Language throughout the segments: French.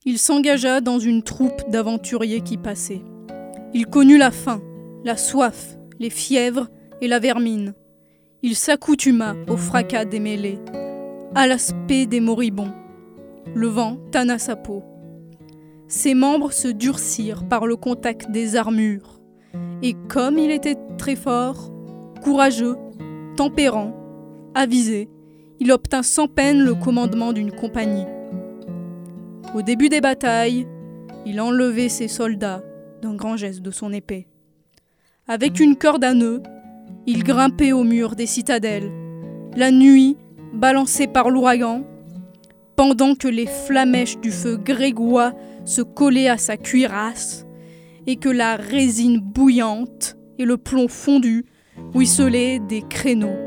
Il s'engagea dans une troupe d'aventuriers qui passaient. Il connut la faim, la soif, les fièvres et la vermine. Il s'accoutuma au fracas des mêlées, à l'aspect des moribonds. Le vent tana sa peau. Ses membres se durcirent par le contact des armures. Et comme il était très fort, courageux, tempérant, avisé, il obtint sans peine le commandement d'une compagnie. Au début des batailles, il enlevait ses soldats d'un grand geste de son épée. Avec une corde à nœuds, il grimpait au mur des citadelles, la nuit balancé par l'ouragan, pendant que les flamèches du feu grégois se collaient à sa cuirasse et que la résine bouillante et le plomb fondu ruisselaient des créneaux.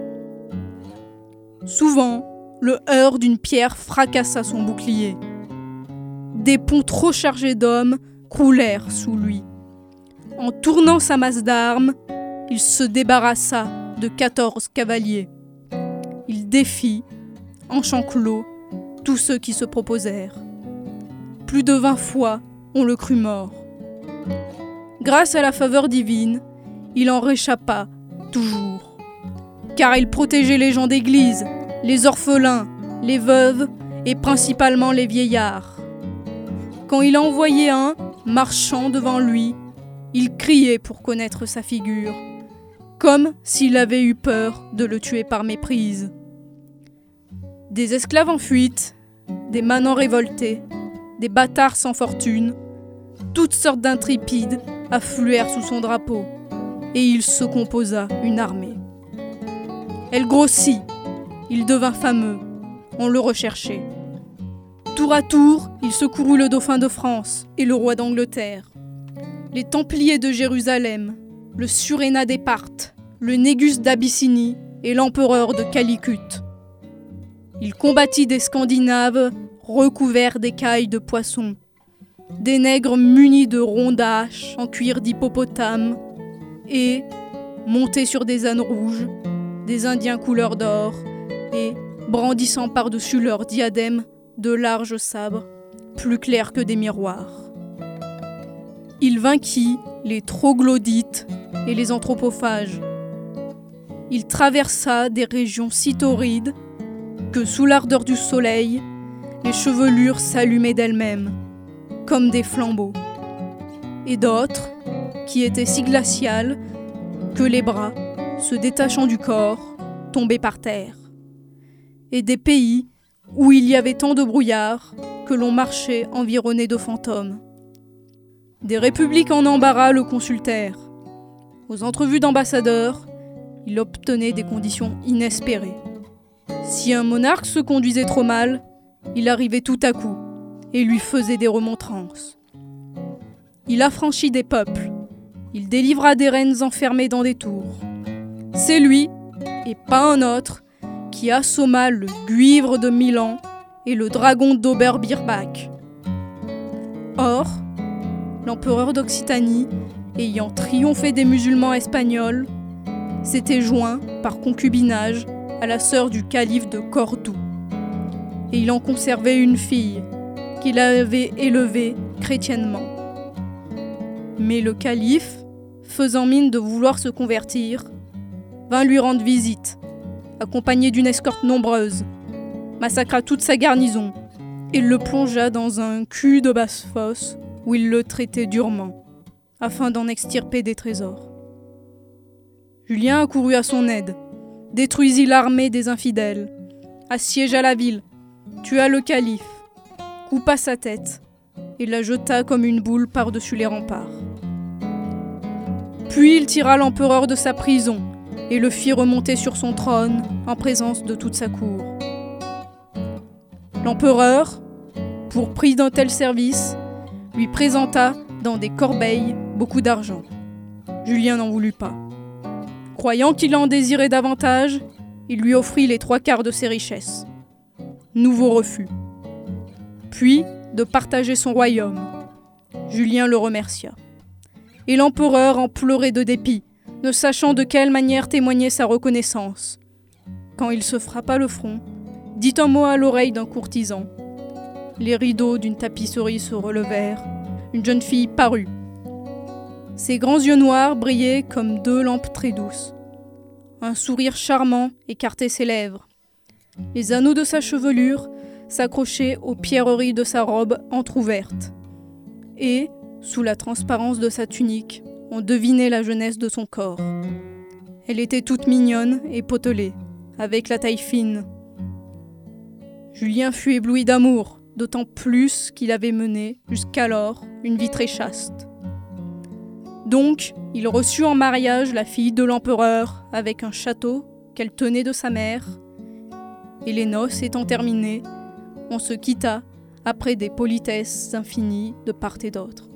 Souvent, le heurt d'une pierre fracassa son bouclier. Des ponts trop chargés d'hommes croulèrent sous lui. En tournant sa masse d'armes, il se débarrassa de 14 cavaliers. Il défit, en champ clos, tous ceux qui se proposèrent. Plus de 20 fois, on le crut mort. Grâce à la faveur divine, il en réchappa toujours. Car il protégeait les gens d'église, les orphelins, les veuves et principalement les vieillards. Quand il en voyait un marchant devant lui, il criait pour connaître sa figure, comme s'il avait eu peur de le tuer par méprise. Des esclaves en fuite, des manants révoltés, des bâtards sans fortune, toutes sortes d'intrépides affluèrent sous son drapeau, et il se composa une armée. Elle grossit, il devint fameux, on le recherchait. Tour à tour, il secourut le dauphin de France et le roi d'Angleterre, les Templiers de Jérusalem, le Suréna des Parthes, le Négus d'Abyssinie et l'empereur de Calicut. Il combattit des Scandinaves recouverts d'écailles de poisson, des nègres munis de rondes à hache en cuir d'hippopotame et, montés sur des ânes rouges, des Indiens couleur d'or et, brandissant par-dessus leurs diadèmes, de larges sabres, plus clairs que des miroirs. Il vainquit les troglodytes et les anthropophages. Il traversa des régions si torrides que, sous l'ardeur du soleil, les chevelures s'allumaient d'elles-mêmes, comme des flambeaux, et d'autres qui étaient si glaciales que les bras, se détachant du corps, tombaient par terre, et des pays où il y avait tant de brouillard que l'on marchait environné de fantômes. Des républiques en embarras le consultèrent. Aux entrevues d'ambassadeurs, il obtenait des conditions inespérées. Si un monarque se conduisait trop mal, il arrivait tout à coup et lui faisait des remontrances. Il affranchit des peuples, il délivra des reines enfermées dans des tours. C'est lui, et pas un autre, qui assomma le Guivre de Milan et le dragon d'Oberbirbach. Or, l'empereur d'Occitanie, ayant triomphé des musulmans espagnols, s'était joint, par concubinage, à la sœur du calife de Cordoue. Et il en conservait une fille, qu'il avait élevée chrétiennement. Mais le calife, faisant mine de vouloir se convertir, vint lui rendre visite, accompagné d'une escorte nombreuse, massacra toute sa garnison et le plongea dans un cul de basse-fosse où il le traitait durement, afin d'en extirper des trésors. Julien accourut à son aide, détruisit l'armée des infidèles, assiégea la ville, tua le calife, coupa sa tête et la jeta comme une boule par-dessus les remparts. Puis il tira l'empereur de sa prison et le fit remonter sur son trône en présence de toute sa cour. L'empereur, pour prix d'un tel service, lui présenta dans des corbeilles beaucoup d'argent. Julien n'en voulut pas. Croyant qu'il en désirait davantage, il lui offrit les 3/4 de ses richesses. Nouveau refus. Puis de partager son royaume. Julien le remercia. Et l'empereur en pleurait de dépit, ne sachant de quelle manière témoigner sa reconnaissance. Quand il se frappa le front, dit un mot à l'oreille d'un courtisan. les rideaux d'une tapisserie se relevèrent. Une jeune fille parut. Ses grands yeux noirs brillaient comme 2 lampes très douces. Un sourire charmant écartait ses lèvres. Les anneaux de sa chevelure s'accrochaient aux pierreries de sa robe entr'ouverte. Et, sous la transparence de sa tunique, on devinait la jeunesse de son corps. Elle était toute mignonne et potelée, avec la taille fine. Julien fut ébloui d'amour, d'autant plus qu'il avait mené, jusqu'alors, une vie très chaste. Donc, il reçut en mariage la fille de l'empereur avec un château qu'elle tenait de sa mère, et les noces étant terminées, on se quitta après des politesses infinies de part et d'autre.